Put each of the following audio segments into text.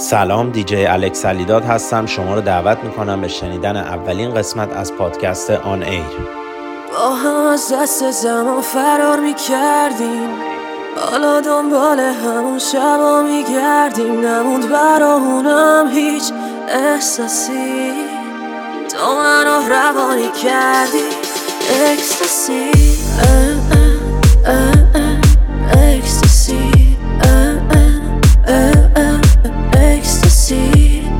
سلام، دیجی الکس علیداد هستم. شما رو دعوت میکنم به شنیدن اولین قسمت از پادکست آن ایر. با هم از دست زمان فرار میکردیم، حالا دنبال همون شبا میگردیم. نموند برامونم هیچ احساسی، تو منو روانی کردی. اکستاسی اکستاسی اکستاسی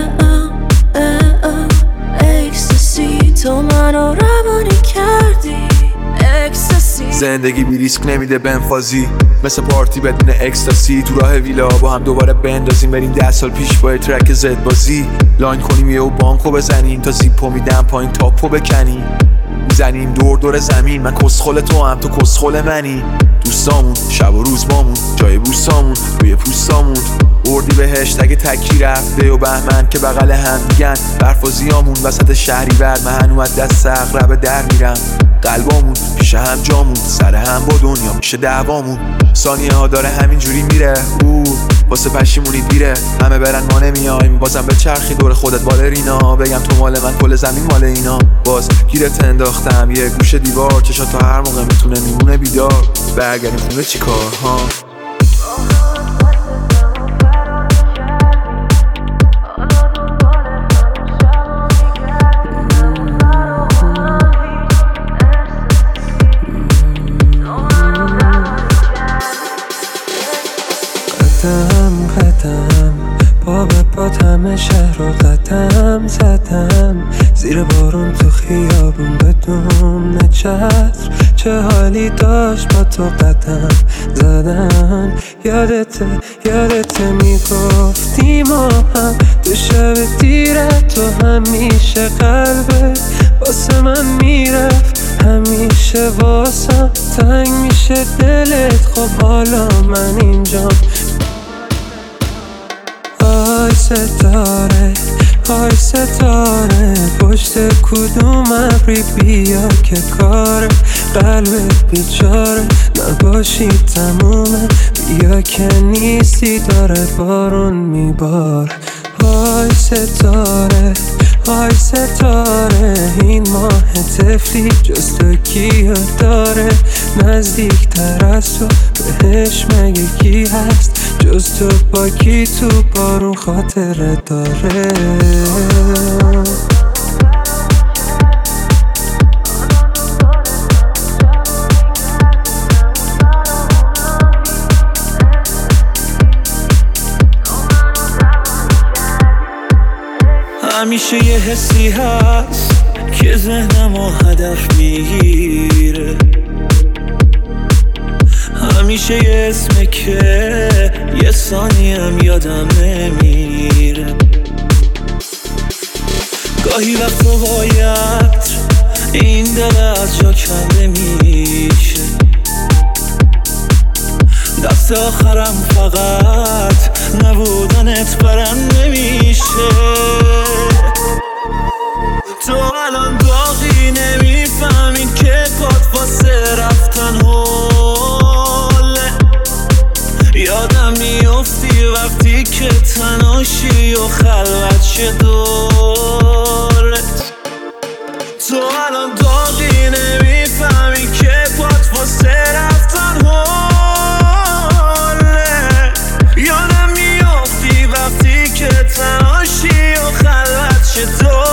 اکستاسی، تو منو روانی کردی. اکستاسی زندگی بی ریسک نمیده بنفازی، مثل پارتی بدون اکستاسی. تو راه ویلا با هم دوباره بندازیم، بریم 10 سال پیش با ترک زد بازی. لاین کنیم یه و بانکو بزنیم، تا زیپو میدم پایین تاپو بکنیم. میزنیم دور دور زمین، من کسخل تو هم تو کسخل منی. دوستامون شب و روز بامون، جای بوستامون روی پوستامون. اردی بهشت اگه تکی رفته و بهمن که بغل هم میگن. برفازیامون وسط شهری ور، من هنوز دست اقرب در میرم. قلبامون پیش هم جامون، سر هم با دنیا میشه دعوامون. ثانیه ها داره همینجوری میره، واسه پشیمونی دیره. همه برن ما نمیایم، بازم به چرخی دور خودت بالرینا. بگم تو مال من کل زمین مال اینا. باز گیرت انداختم یه گوشه دیوار، چشات تا هر موقع میتونه میمونه بیدار. برگردیم خونه چی کار ها؟ قدم پا به پات همه شهر رو قدم زدم، زیر بارون تو خیابون بدون چتر. چه حالی داشت با تو قدم زدن. یادته میگفتی ما هم تو شب دیره، تو همیشه قلبت واسه من میرفت. همیشه واسم تنگ میشه دلت، خب حالا من اینجام. های ستاره پشت کدوم ابری بیا که کار قلبت بیچاره نباشی تمومه. بیا که نیستی داره بارون میباره. های ستاره این ماه طفلی جز تو کیو داره؟ نزدیک تر از تو بهش مگه کی هست؟ جز تو با کی تو بارون خاطره داره؟ همیشه یه حسی هست که ذهنمو هدف میگیره. همیشه یه اسمه که یه ثانیم یادم نمیره. گاهی وقتا باید این دل از جا کنده میشه. دست آخرم فقط نبودنت برم نمیشه. تو الان باقی نمیفهمی که پات واسه رفتن حاله. یادم میافتی وقتی که تناشی و خلوت شه دورت. تو الان باقی نمیفهمی که پات واسه رفتن حاله. یادم میافتی وقتی که تناشی و خلوت شه دورت.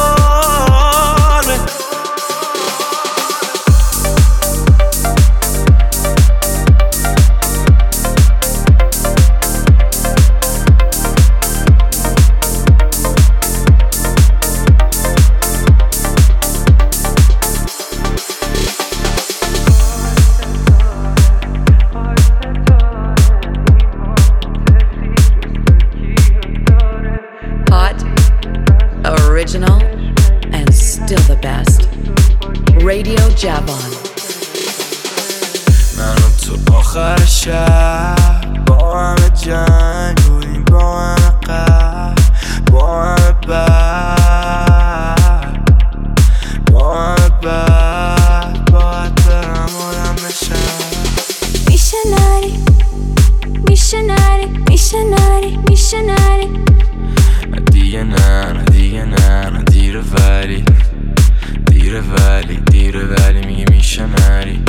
Original and still the best. Radio Javon. منو تو آخر شب با همه جنگ بودیم، با همه قهر، با همه بد، با همه بد. باید برم آدم بشم. میشه نری دیره ولی میگه میشه نری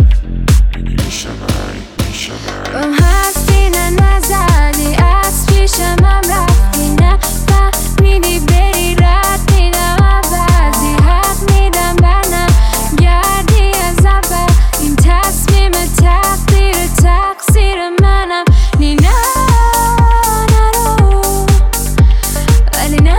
بم هستی نه نزدی از پیشم هم رفتی نه فهمیدی بری رد میدم عوضی حق میدم برنم گردی از اول این تصمیم تقصیر منم نی نه نرو ولی نه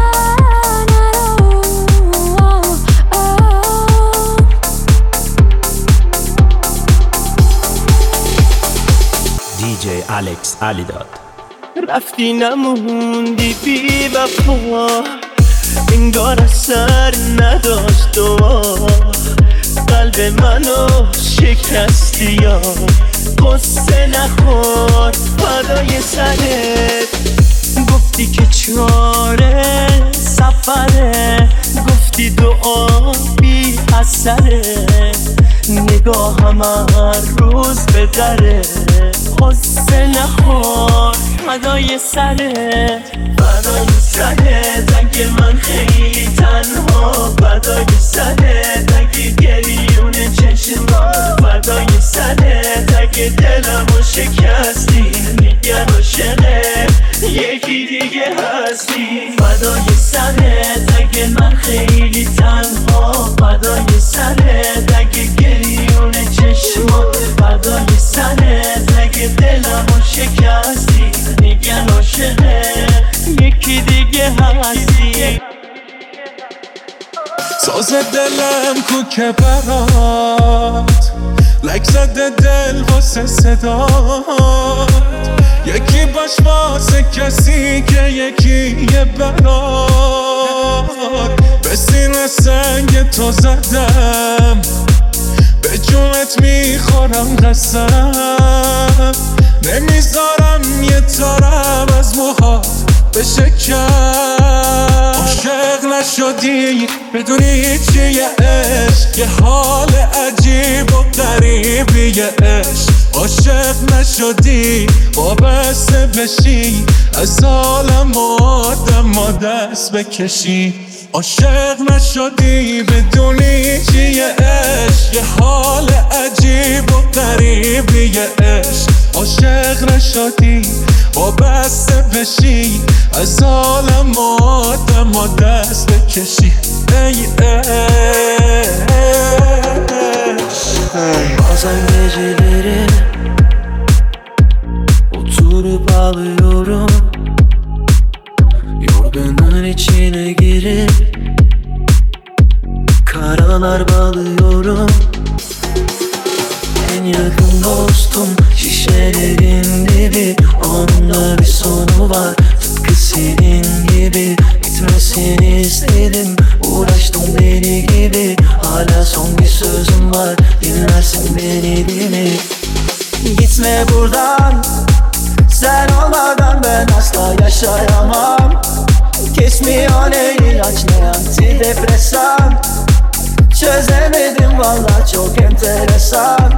دیجی الکس علیداد. رفتی نموندی بی وفا انگار اثر نداشت دعا قلب منو شکستی یا قصه نخور فدای سرت گفتی که چاره سفره گفتی دعا بی اثره نگاهم هر روز به دره قصه نخور فدای سرت اگه من خیلی تنها فدای سرت اگه گریون چشما فدای سرت اگه دلمو شکستی میگن عاشقت یکی دیگه هستی فدای سرت اگه من خیلی تنها فدای سرت اگه گریون چشما فدای سرت اگه دلمو شکستی میگن عاشقت یکی دیگه هستی ساز دلم کو که برات لک زده دل واسه صدات یکی باش واسه کسی که یکی یه برات به سینه سنگ تو زدم به جونت میخورم قسم نمیذارم یه تارم از موهات بشه کم عاشق نشدی بدونی چیه عشق یه حال عجیب و غریبیه عشق عاشق نشدی وابسته بشی از عالم آدم دست بکشی عاشق نشدی بدونی چیه عشق یه حال عجیب و غریبیه عشق عاشق نشدی وابسته بشی از عالم آدم دست بکشی ای Bazen geceleri oturup ağlıyorum Yorganın içine girip karalar bağlıyorum En yakın dostum şişelerin dibi Onunla bir sonu var tıpkı senin gibi Gitmesini istedim uğraştım deli gibi Hala son bir sözüm var dinlersin beni değil mi? Gitme buradan sen olmadan ben asla yaşayamam Kesmiyor ne ilaç ne antidepresan Çözemedim valla çok enteresan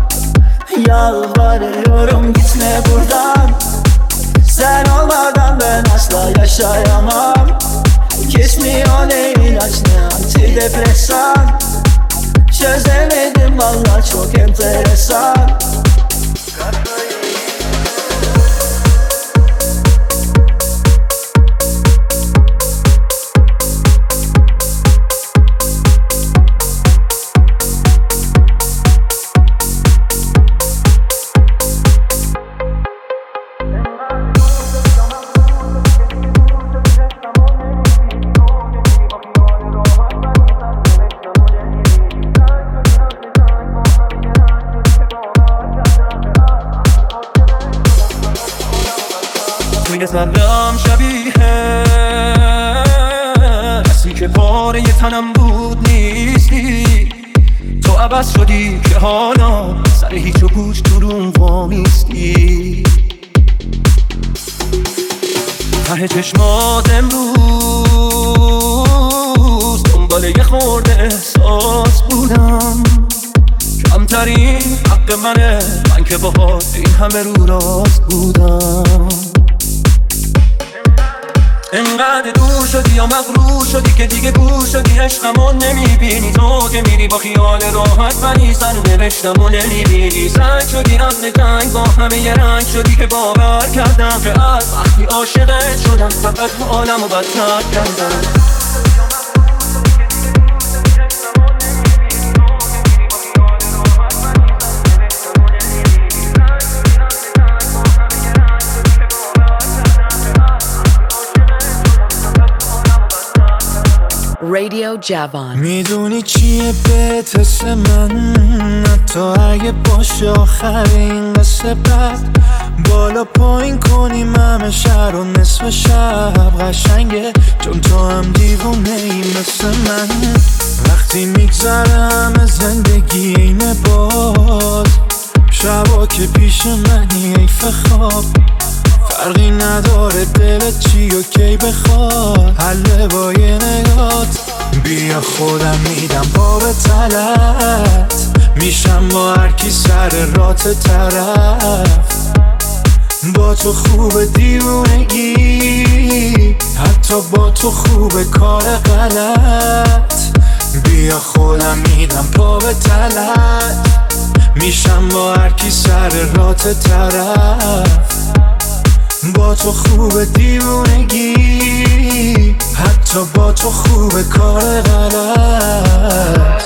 Yalvarıyorum gitme buradan Sen olmadan ben asla yaşayamam Kesmiyor ne ilaç ne antidepresan Çözemedim valla çok enteresan نظرم شبیه کسی که پاره تنم بود نیستی تو عوض شدی که حالا سر هیچ و پوچ تو روم وامیستی ته چشمات امروز دنبال یه خورده احساس بودم کمترین حق منه من که باهات این همه رو راست بودم انقدر دور شدی یا مغرور شدی که دیگه گور شدی، عشقمو نمیبینی. تو که میری با خیال راحت ولی سر نوشتمو نمیبینی. سنگ شدی اهل جنگ با همه یه رنگ شدی که باور کردم که از وقتی عاشقت شدم فقط تو عالمو بدتر کردم. Radio Javon. میدونی چیه بهت حس من، حتی اگه باشه آخر این قصه بد بالا پایین کنیم همه شهر و نصف شب قشنگه، چون تو هم دیوونه ای مثل من. وقتی میگذره همه زندگی اینه باز، شبا که پیش منی حیف خواب، فرقی نداره دلت چی و کی بخواد، حله با یه نگات. بیا خودم میدم پا به تلت، میشم با هر کی سر رات طرف. با تو خوب دیوونگی، حتی با تو خوب کار غلط. بیا خودم میدم پا به تلت، میشم با هر کی سر رات طرف. با تو خوب دیوونگی، حتی با تو خوب کار غلط.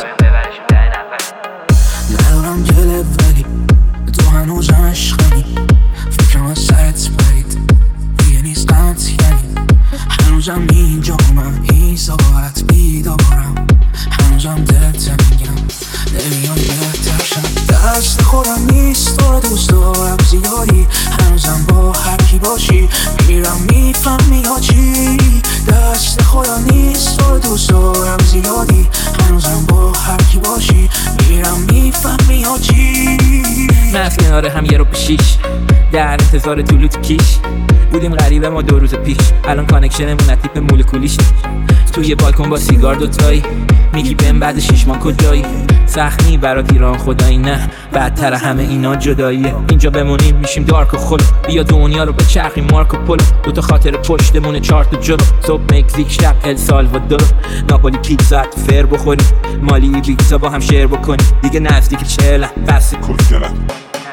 ندارم جلب ولی تو هنوز عشقمی، فکرم از سرت پرید دیگه نیست قطع یعنی. هنوزم اینجا من این ساعت بیدارم، هنوزم دلت میگم نمیام بهتر شم. دست خودم نیست تو دوست دارم زیادی، هنوزم با هر کی باشی میرم میفهمی ها چی. دست خودم نیست تو دوست دارم زیادی، هنوزم با هر کی باشی میرم میفهمی ها چی. من از کنار هم یه رو پیشیش در انتظار طولو تو کیش بودیم غریبه ما 2 روز پیش، الان کانکشنمون از تیپ مولکولیش. توی بالکن با سیگار دوتایی میگی بهم بعد 6 ماه کجایی. سخنی برات ایران خدایی نه، بدتر همه اینا جداییه. اینجا بمونیم میشیم دارک و خلو، بیا دنیا رو بچرخیم مارک و پلو. 2 خاطر پشتمونه 4 تا جلو، صبح مکزیک شب السالوادور. ناپولی پیتزا فر بخوریم، مالی بیکسا با هم شیر بکنیم. دیگه نزدیک 40 بس کسکنم.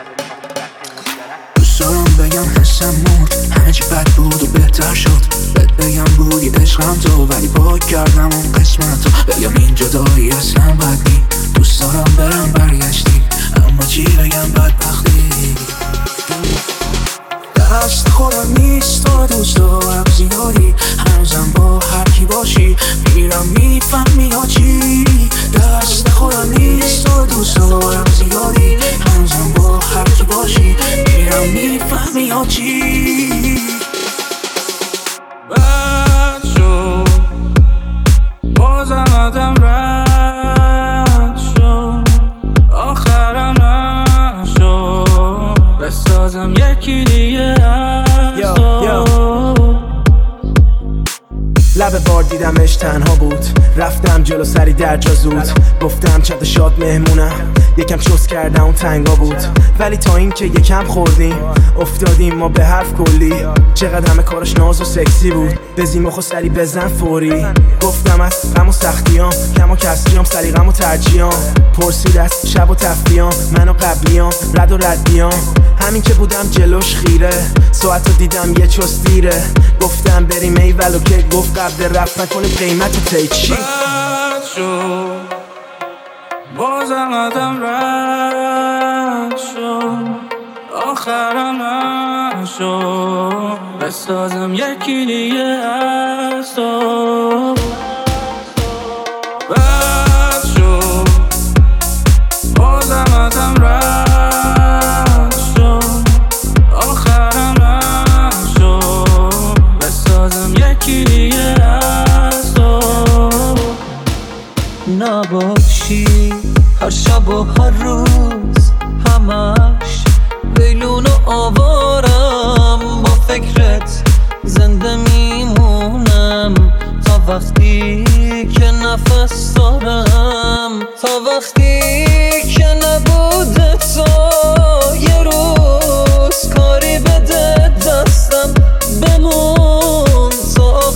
دوست دارم بگم حسم مرد، همه چی بد بود و بهتر شد. بهت بگم بودی عشقم تو، ولی پاک کردم اون قسمت رو. بگم این جدایی اصلا بد نی، دوست دارم برم برگشتی، اما چی بگم بدبختی. دست خودم نیست تو دوست دارم زیادی، هنوزم با هر کی باشی میرم میفهمی ها چی. دست خودم نیست تو دوست دارم زیادی، هنوزم با هر کی باشی میرم میفهمی ها چی. بد شد بازم آدم رد شد، آخرم نشد بسازم یکی دیگه از تو. لب بار دیدمش تنها بود، رفتم جلو سری در جا زود. گفتم چقدر شاد مهمونم، یکم چوس کردم اون تنگا بود. ولی تا این که یکم خوردیم افتادیم ما به حرف کلی. چقدر همه کارش ناز و سکسی بود، بزیم و سری بزن فوری. گفتم از غم و سختیام کم و کسریام، سلیقم و ترجیام. پرسید از شب و تفریام، من و قبلیام رد و ردیام. همین که بودم جلوش خیره، ساعت رو دیدم یه چوس دیره. گفتم بریم ایول و که گفت قبل رفت نکنیم قیمت تیچی. بد شد بازم آدم رد شد، آخرم نشد بسازم یکی دیگه از تو. بد شد بازم آدم رد شد، آخرم نشد بسازم یکی دیگه از تو. نباشی هر شب و هر روز همش بیلون و آوارم، با فکرت زنده میمونم تا وقتی که نفس دارم. تا وقتی که نبوده تو یه روز کاری بده دستم بمون تا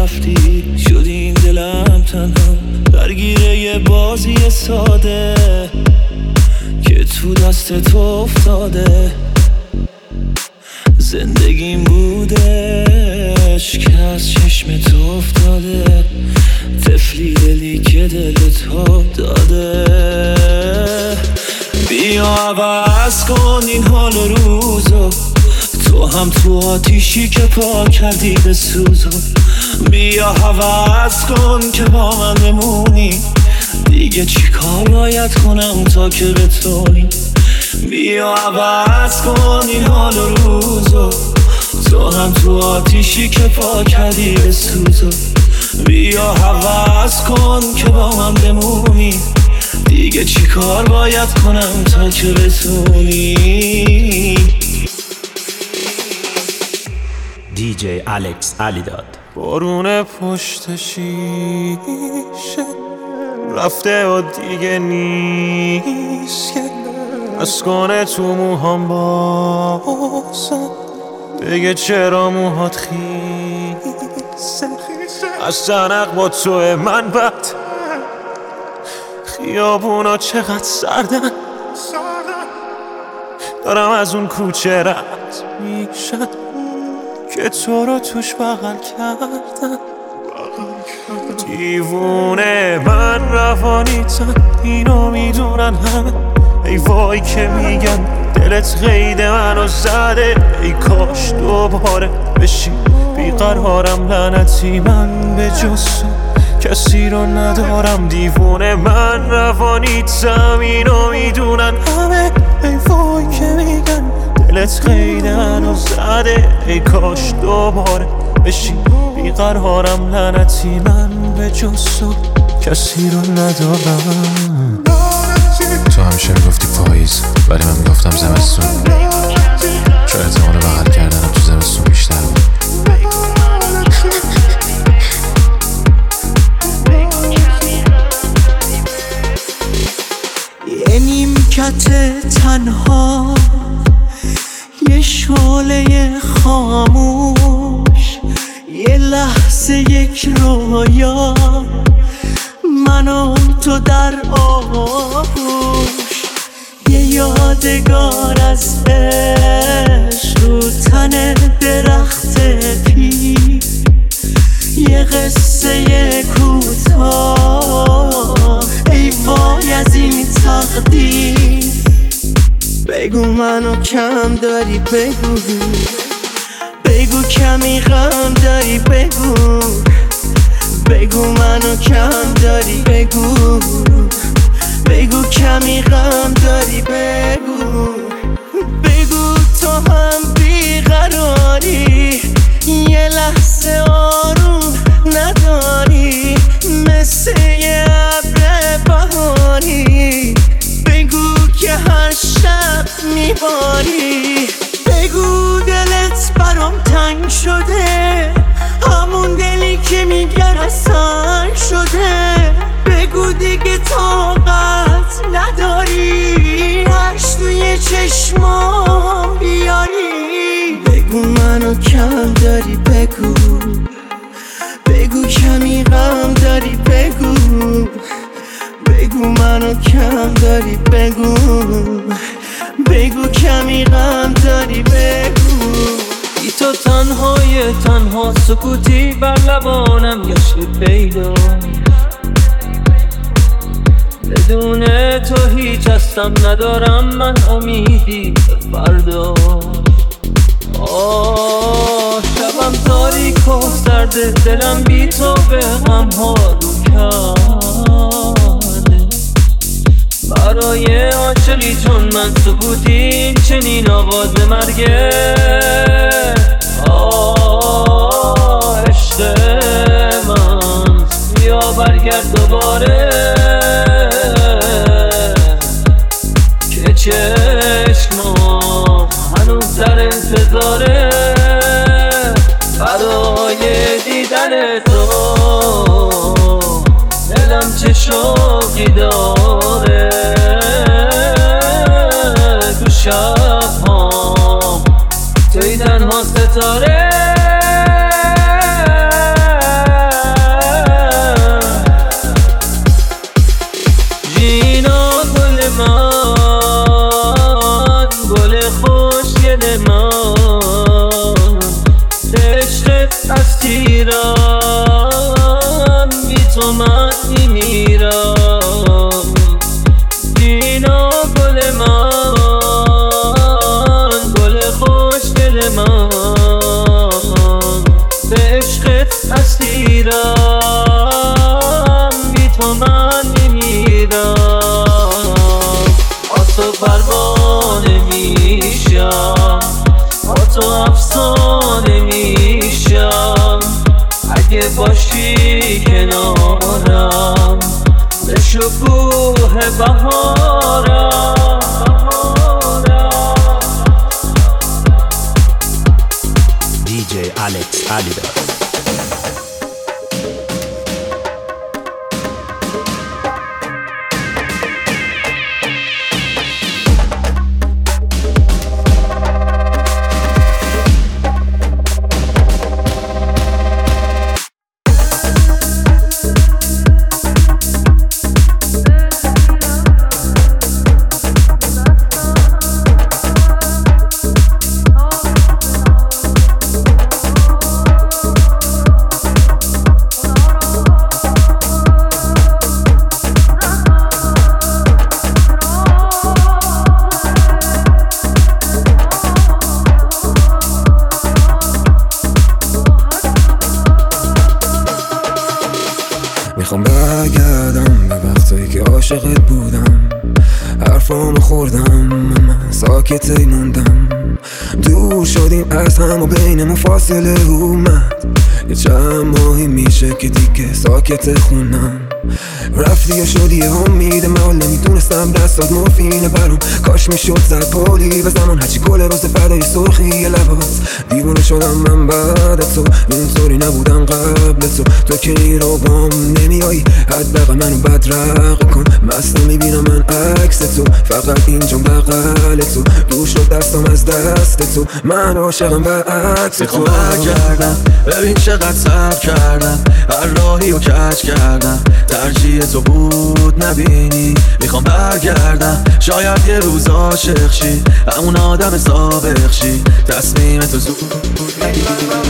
رفتی شد این دلم تنها درگیره یه بازی ساده که تو دست تو افتاده. زندگیم بودش که از چشم تو افتاده، طفلی دلی که دل تو داده. بیا عوض کن این حال و روزو، تو هم تو آتیشی که پا کردی به سوزو. بیا عوض کن که با من بمونی، دیگه چی کار باید کنم تا که بتونی. بیا عوض کن این حال و روزو، تو هم تو آتیشی که پا کردی به سوزو. بیا عوض کن که با من بمونی، دیگه چی کار باید کنم تا که بتونی. دیجی الکس علیداد. بارون پشت شیشه رفته و دیگه نیست، از کنه تو موهام بازم دیگه چرا موهات خیسه. از تنق با توه من بد، خیابونا چقدر سردن، دارم از اون کوچه رد میشم که تو رو توش بغل کردم. دیوونه من روانیتم، اینو میدونن همه. ای وای که میگن دلت قید منو زده، ای کاش دوباره بشی بیقرارم. لعنتی من به جز کسی رو ندارم. دیوونه من روانیتم، اینو میدونن همه. ای وای که میگن دلت قید منو زده، ای کاش دوباره بشی بیقرارم. لعنتی من به جز کسی رو ندارم. تو همیشه میگفتی پاییز ولی من میگفتم زمستون، چون احتمال بغل کردنم تو زمستون بیشتر بود. یه نیمکت تنها، یه شعله خاموش، یه لحظه یک رویا، من و تو در آغوش. یه یادگار از عشق رو تن درخت پیر، یه قصه کوتاه. ای وای از این تقدیر، بگو منو کم داری، بگو بگو کمی غم داری، بگو بگو منو کم داری، بگو بگو کمی غم داری، بگو بگو تو هم بیقراری، یه لحظه آروم نداری، مثل یه ابر بهاری. بگو که هر شب میباری، بگو دلت برام تنگ شده، همون دلی که میگن اصلا شده. بگو دیگه طاقت نداری، عشق توی چشمام بیاری. بگو منو کم داری، بگو بگو کمی غم داری، بگو بگو منو کم داری، بگو بگو کمی غم داری، بگو. ای تو تنها سکوتی بر لبانم گشت پیدا، بدون تو هیچ هستم ندارم من امیدی به فردا. شبم تاریک و سرده، دلم بی تو به غم ها رو کرده. برای عاشقی چون من سکوتی چنین آواز مرگه. عشق من بیا برگرد دوباره، که چشمام هنوز در انتظاره برای دیدن تو. دلم چه شوقی داره، تو شب‌هام توی تنها ستاره. تو من میمیرم دینا گل من گل خوشگل من به عشقت اسیرم بی تو من میمیرم با تو پروانه میشم با تو افسانه میشم اگه باشی کنارم به شکوه بهارم DJ Alex Alidad. میخوام برگردم به وقتایی که عاشقت بودم حرفامو خوردم من ساکت موندم دور شدیم از هم و بینمون فاصله اومد یه چند ماهی میشه که دیگه ساکت خونم رفتی یا شدی امید من نمیدونستم دستات مورفینه برام کاش میشد زد پولی به زمان هرچی گل روز فردای سرخی لباس دیوونه شدم من بعد تو اینطوری نبودم قبل تو که این رو بام نمیایی حداقل منو بدرق کن مست میبینم من عکس تو فقط اینجا بغل تو دور شد دستم از دست تو من عاشقم به عکس تو میخوام برگردم ببین چقدر صبر کردم هر راهی رو کج کردم ترجیح تو بود نبینی میخوام برگردم شاید یه روز عاشق شی همون آدم سابق شی تصمیم تو زود نگیری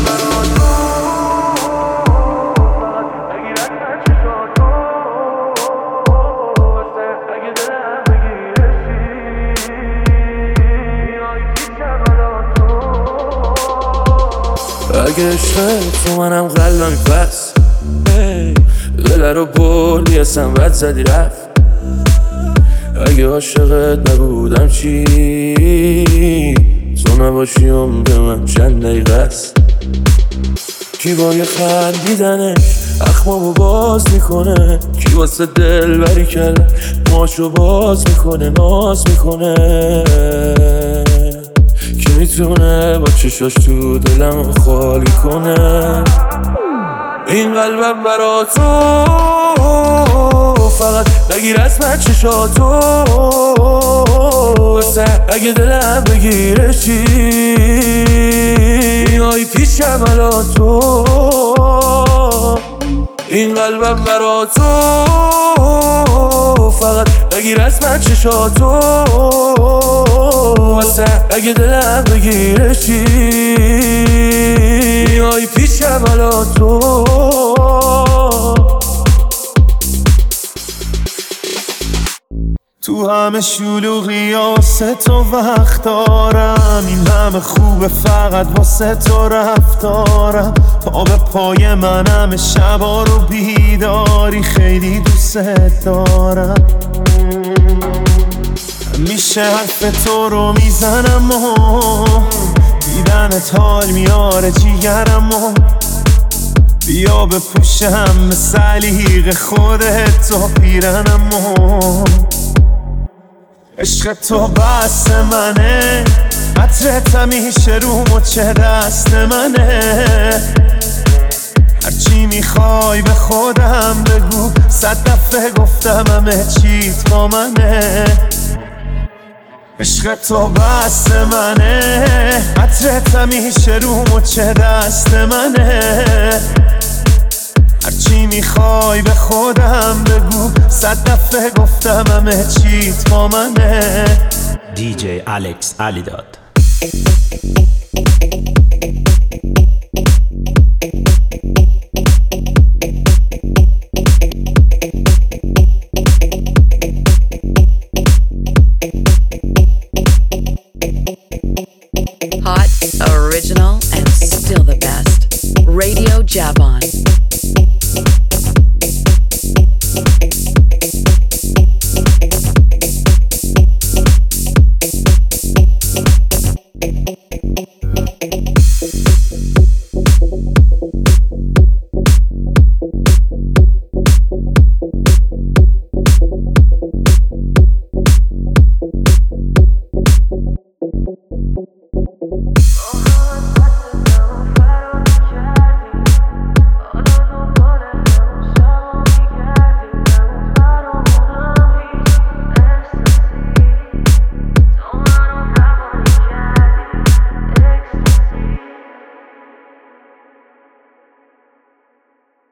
اگه عشقت تو منم قلبم پس دل رو بردی اصلا بد زدی رفت اگه عاشقت نبودم چی تو نباشی عمر من چند دقیقه است کی با یه خندیدنش اخمامو باز میکنه کی واسه دل بری کرده ماشو باز میکنه ناز میکنه کی میتونه با چشاش تو دلم خالی کنه این قلبم برا تو فقط نگیر از من چشاتو اگه دلم بگیره چی میای پیشم الان تو این قلبم برا تو فقط نگیر از من چشاتو اگه دلم بگیره چی میای پیشم الان تو تو همه شلوغی واسه تو وقت دارم این همه خوبه فقط واسه تو رفتارم پا به پای من همه شبا رو بیداری خیلی دوست دارم میشه حرف تو رو میزنم و دیدنت حال میاره جیگرم و بیا بپوشم به سلیق خودت تا پیرنم و عشق تو بس منه عطرت همیشه رو مچه دست منه هرچی میخوای به خودم بگو 100 دفعه گفتم همه چیت با منه عشق تو بس منه عطرت همیشه رو مچه دست منه هرچی میخوای به خودم بگو 100 دفعه گفتم همه چیت با منه DJ Alex Alidad. Javon.